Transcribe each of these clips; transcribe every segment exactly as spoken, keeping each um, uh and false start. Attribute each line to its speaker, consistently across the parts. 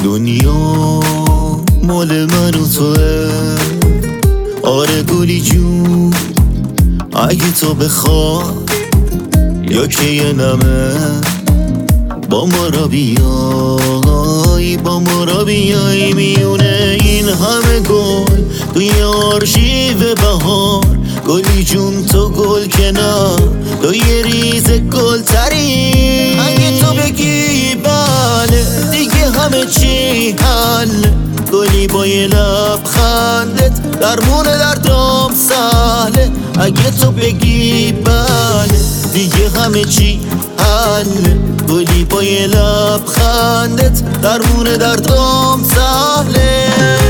Speaker 1: دنیا مال من و توه. آره گلی جون اگه تو بخوای یا که یه نمه با ما را بیای، با ما را بیای میونه این همه گل توی آرشیو بهار. گلی جون تو گل کنار، تو یه ریز گل تری. اگه تو بگی بله دیگه همه چی حل. گلی با یه لبخندت درمون دردام سهله. اگه تو بگی بله دیگه همه چی حل. گلی با یه لبخندت درمون دردام سهله.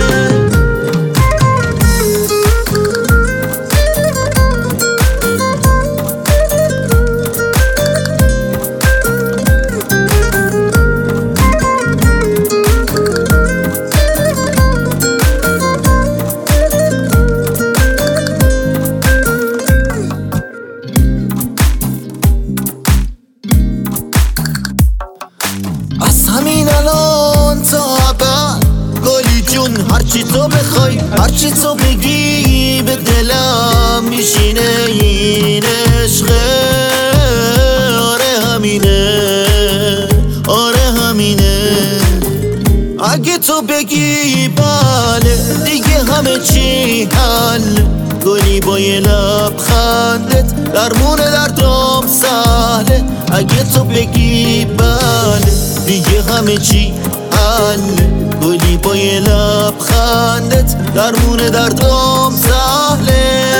Speaker 1: از همین الان تا ابد گلی جون هرچی تو بخوای، هرچی تو بگی به دلم میشینه این عشقه. آره همینه، آره همینه. اگه تو بگی بله دیگه همه چی حل. گلی با یه لبخندت درمون دردام سهله. اگه تو بگی بله دیگه همه چی حل. گلی با یه لبخندت درمون دردام سهله.